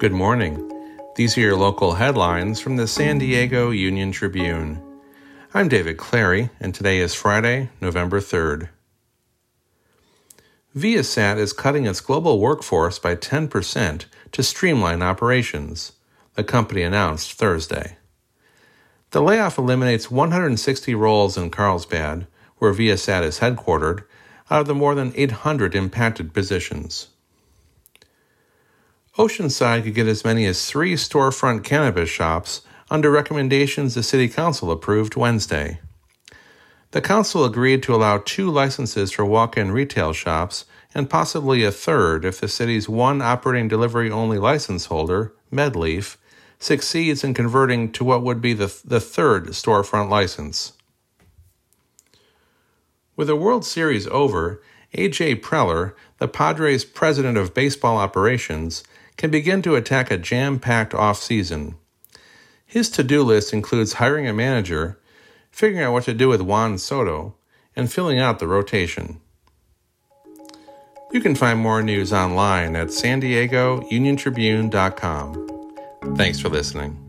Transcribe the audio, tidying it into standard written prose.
Good morning. These are your local headlines from the San Diego Union Tribune. I'm David Clary, and today is Friday, November 3rd. Viasat is cutting its global workforce by 10% to streamline operations, the company announced Thursday. The layoff eliminates 160 roles in Carlsbad, where Viasat is headquartered, out of the more than 800 impacted positions. Oceanside could get as many as 3 storefront cannabis shops under recommendations the City Council approved Wednesday. The Council agreed to allow 2 licenses for walk-in retail shops and possibly a third if the city's one operating delivery-only license holder, MedLeaf, succeeds in converting to what would be the third storefront license. With the World Series over, A.J. Preller, the Padres' president of baseball operations, can begin to attack a jam-packed offseason. His to-do list includes hiring a manager, figuring out what to do with Juan Soto, and filling out the rotation. You can find more news online at SanDiegoUnionTribune.com. Thanks for listening.